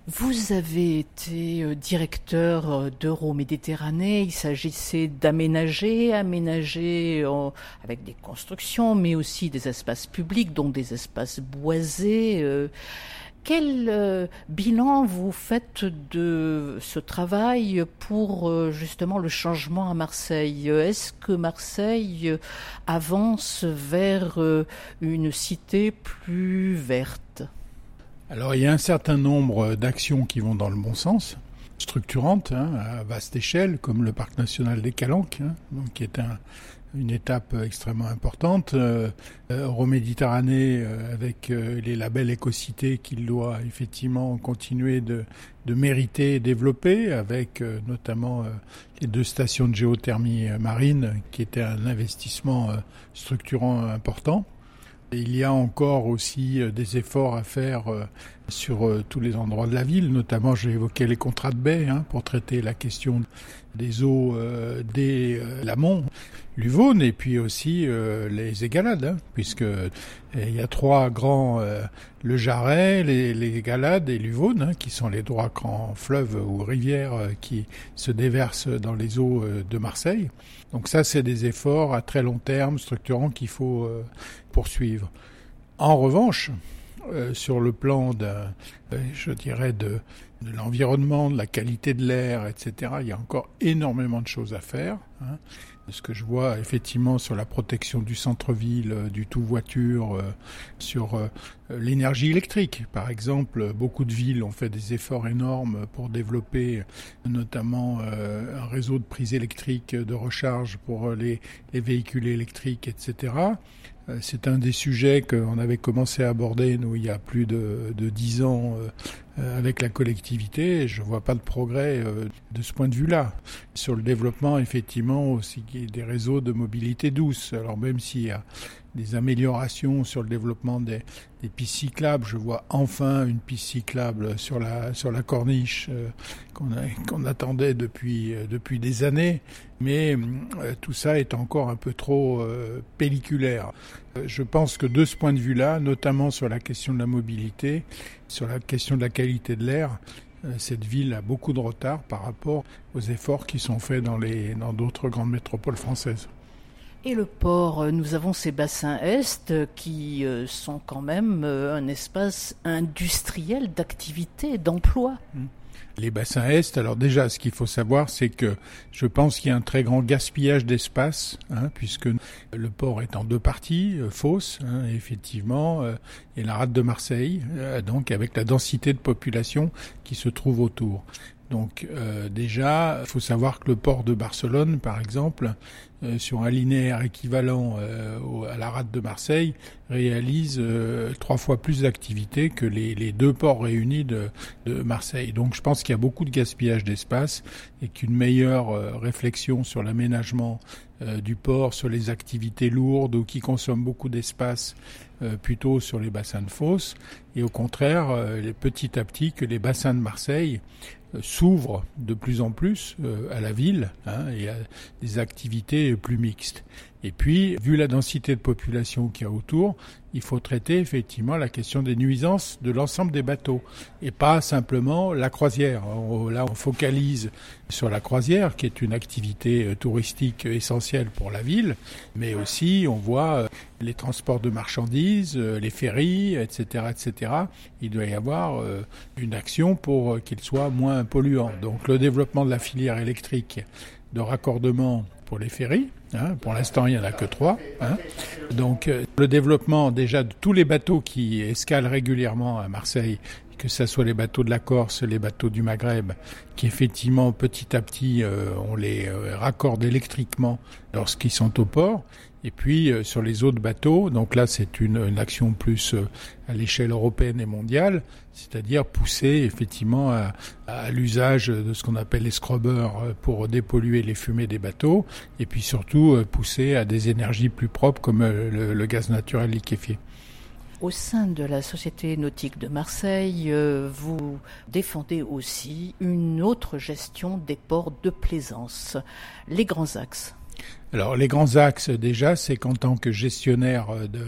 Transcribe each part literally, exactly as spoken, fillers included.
Vous avez été directeur d'Euroméditerranée. Il s'agissait d'aménager, aménager euh, avec des constructions, mais aussi des espaces publics, donc des espaces boisés. Euh, quel euh, bilan vous faites de ce travail pour euh, justement le changement à Marseille ? Est-ce que Marseille avance vers euh, une cité plus verte ? Alors il y a un certain nombre d'actions qui vont dans le bon sens, structurantes, hein, à vaste échelle, comme le parc national des Calanques, hein, donc, qui est un, une étape extrêmement importante. Euh, Euroméditerranée, euh, avec euh, les labels Écocité qu'il doit effectivement continuer de, de mériter et développer, avec euh, notamment euh, les deux stations de géothermie marine, qui étaient un investissement euh, structurant important. Il y a encore aussi des efforts à faire sur tous les endroits de la ville, notamment j'ai évoqué les contrats de baie hein, pour traiter la question des eaux euh, des euh, l'amont, l'Uvonne et puis aussi euh, les égalades, hein, puisque euh, il y a trois grands, euh, le Jarret, les, les égalades et l'Uvonne, hein, qui sont les trois grands fleuves ou rivières euh, qui se déversent dans les eaux euh, de Marseille. Donc ça, c'est des efforts à très long terme, structurants qu'il faut euh, poursuivre. En revanche, euh, sur le plan de, euh, je dirais, de, de l'environnement, de la qualité de l'air, et cetera, il y a encore énormément de choses à faire. Hein. Ce que je vois effectivement sur la protection du centre-ville, euh, du tout-voiture, euh, sur euh, l'énergie électrique. Par exemple, beaucoup de villes ont fait des efforts énormes pour développer notamment euh, un réseau de prises électriques de recharge pour les, les véhicules électriques, et cetera. C'est un des sujets qu'on avait commencé à aborder, nous, il y a plus de, de dix ans euh, avec la collectivité. Et je ne vois pas de progrès euh, de ce point de vue-là. Sur le développement, effectivement, aussi des réseaux de mobilité douce. Alors même s'il y a des améliorations sur le développement des, des pistes cyclables, je vois enfin une piste cyclable sur la, sur la corniche euh, qu'on, a, qu'on attendait depuis, euh, depuis des années. Mais euh, tout ça est encore un peu trop euh, pelliculaire. Euh, je pense que de ce point de vue-là, notamment sur la question de la mobilité, sur la question de la qualité de l'air, euh, cette ville a beaucoup de retard par rapport aux efforts qui sont faits dans, les, dans d'autres grandes métropoles françaises. Et le port, nous avons ces bassins est qui sont quand même un espace industriel d'activité, d'emploi. Les bassins est, alors déjà ce qu'il faut savoir c'est que je pense qu'il y a un très grand gaspillage d'espace, hein, puisque le port est en deux parties, euh, Fos, hein, effectivement, euh, et la rade de Marseille, euh, donc avec la densité de population qui se trouve autour. Donc euh, déjà, il faut savoir que le port de Barcelone, par exemple, euh, sur un linéaire équivalent euh, au, à la rade de Marseille, réalise euh, trois fois plus d'activités que les, les deux ports réunis de, de Marseille. Donc je pense qu'il y a beaucoup de gaspillage d'espace et qu'une meilleure euh, réflexion sur l'aménagement euh, du port, sur les activités lourdes ou qui consomment beaucoup d'espace, euh, plutôt sur les bassins de Fos, et au contraire, euh, petit à petit, que les bassins de Marseille s'ouvre de plus en plus euh, à la ville hein, et à des activités plus mixtes. Et puis, vu la densité de population qu'il y a autour, il faut traiter effectivement la question des nuisances de l'ensemble des bateaux et pas simplement la croisière. On, là, on focalise sur la croisière qui est une activité touristique essentielle pour la ville, mais aussi on voit les transports de marchandises, les ferries, et cetera, et cetera. Il doit y avoir une action pour qu'ils soient moins polluants. Donc le développement de la filière électrique de raccordement pour les ferries. Hein, pour l'instant, il n'y en a que trois. Hein. Donc, euh, le développement déjà de tous les bateaux qui escalent régulièrement à Marseille, que ce soit les bateaux de la Corse, les bateaux du Maghreb, qui effectivement, petit à petit, euh, on les euh, raccorde électriquement lorsqu'ils sont au port. Et puis, euh, sur les autres bateaux, donc là, c'est une, une action plus euh, à l'échelle européenne et mondiale, c'est-à-dire pousser effectivement à, à l'usage de ce qu'on appelle les scrubbers pour dépolluer les fumées des bateaux, et puis surtout euh, pousser à des énergies plus propres comme euh, le, le gaz naturel liquéfié. Au sein de la Société nautique de Marseille, euh, vous défendez aussi une autre gestion des ports de plaisance, les grands axes. Alors les grands axes déjà, c'est qu'en tant que gestionnaire de,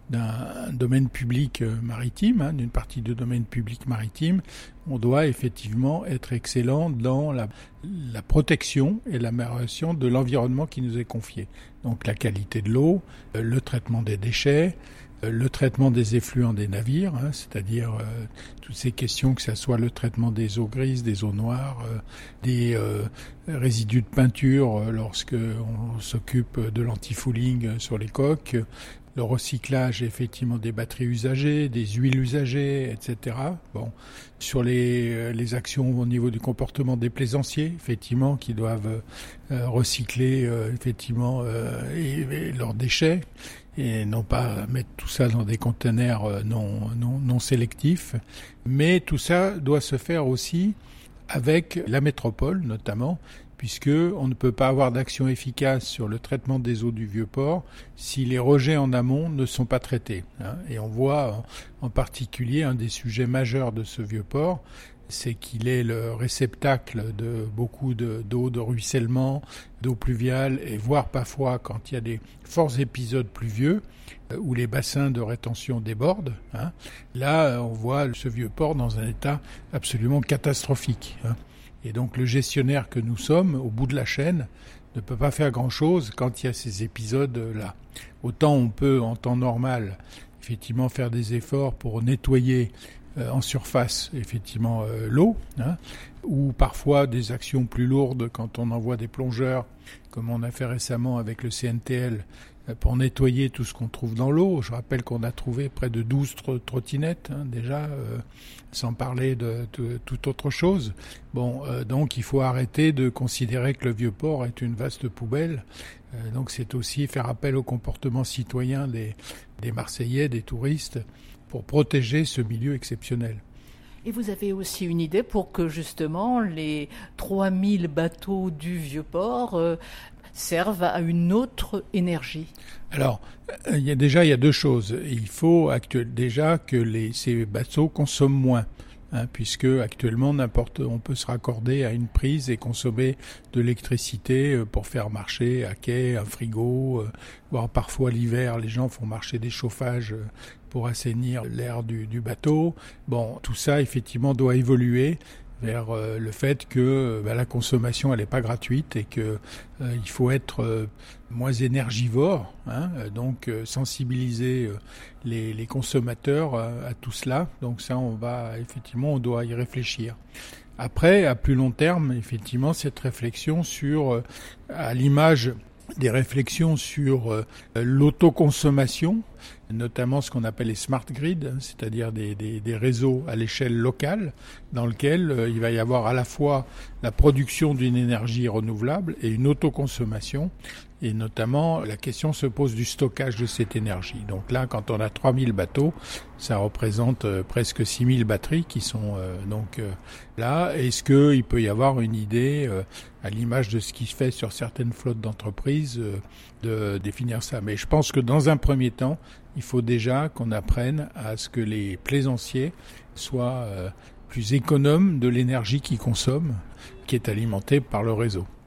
d'un domaine public maritime, hein, d'une partie du domaine public maritime, on doit effectivement être excellent dans la, la protection et l'amélioration de l'environnement qui nous est confié. Donc la qualité de l'eau, le traitement des déchets, le traitement des effluents des navires, hein, c'est-à-dire euh, toutes ces questions, que ce soit le traitement des eaux grises, des eaux noires, euh, des euh, résidus de peinture euh, lorsque on s'occupe de l'antifouling sur les coques, le recyclage effectivement des batteries usagées, des huiles usagées, et cetera. Bon, sur les, les actions au niveau du comportement des plaisanciers, effectivement, qui doivent euh, recycler euh, effectivement euh, et, et leurs déchets, et non pas mettre tout ça dans des conteneurs non, non, non sélectifs. Mais tout ça doit se faire aussi avec la métropole notamment, puisque on ne peut pas avoir d'action efficace sur le traitement des eaux du Vieux-Port si les rejets en amont ne sont pas traités. Hein. Et on voit en, en particulier un des sujets majeurs de ce Vieux-Port, c'est qu'il est le réceptacle de beaucoup de, d'eau de ruissellement, d'eau pluviale, et voire parfois quand il y a des forts épisodes pluvieux, euh, où les bassins de rétention débordent. Hein. Là, on voit ce Vieux-Port dans un état absolument catastrophique. Hein. Et donc le gestionnaire que nous sommes, au bout de la chaîne, ne peut pas faire grand-chose quand il y a ces épisodes-là. Autant on peut, en temps normal, effectivement faire des efforts pour nettoyer euh, en surface, effectivement, euh, l'eau, hein, ou parfois des actions plus lourdes quand on envoie des plongeurs, comme on a fait récemment avec le C N T L, pour nettoyer tout ce qu'on trouve dans l'eau. Je rappelle qu'on a trouvé près de douze trottinettes, hein, déjà, euh, sans parler de, de toute autre chose. Bon, euh, donc il faut arrêter de considérer que le Vieux-Port est une vaste poubelle. Euh, donc c'est aussi faire appel au comportement citoyen des, des Marseillais, des touristes, pour protéger ce milieu exceptionnel. Et vous avez aussi une idée pour que justement les trois mille bateaux du Vieux-Port euh, servent à une autre énergie? Alors, il y a déjà il y a deux choses. Il faut actuel, déjà que les, ces bateaux consomment moins. Hein, puisque actuellement n'importe on peut se raccorder à une prise et consommer de l'électricité pour faire marcher à quai un frigo, euh, voire parfois l'hiver les gens font marcher des chauffages pour assainir l'air du, du bateau. Bon, tout ça effectivement doit évoluer vers euh, le fait que bah, la consommation elle n'est pas gratuite et que euh, il faut être euh, moins énergivore, hein, donc euh, sensibiliser euh, les, les consommateurs euh, à tout cela. Donc ça, on va effectivement, on doit y réfléchir. Après, à plus long terme, effectivement, cette réflexion sur, euh, à l'image des réflexions sur euh, l'autoconsommation, notamment ce qu'on appelle les smart grids, c'est-à-dire des, des, des réseaux à l'échelle locale, dans lesquels euh, il va y avoir à la fois la production d'une énergie renouvelable et une autoconsommation. Et notamment, la question se pose du stockage de cette énergie. Donc là, quand on a trois mille bateaux, ça représente euh, presque six mille batteries qui sont euh, donc euh, là. Est-ce qu'il peut y avoir une idée, euh, à l'image de ce qui se fait sur certaines flottes d'entreprises, euh, de définir ça? Mais je pense que dans un premier temps, il faut déjà qu'on apprenne à ce que les plaisanciers soient euh, plus économes de l'énergie qu'ils consomment, qui est alimentée par le réseau.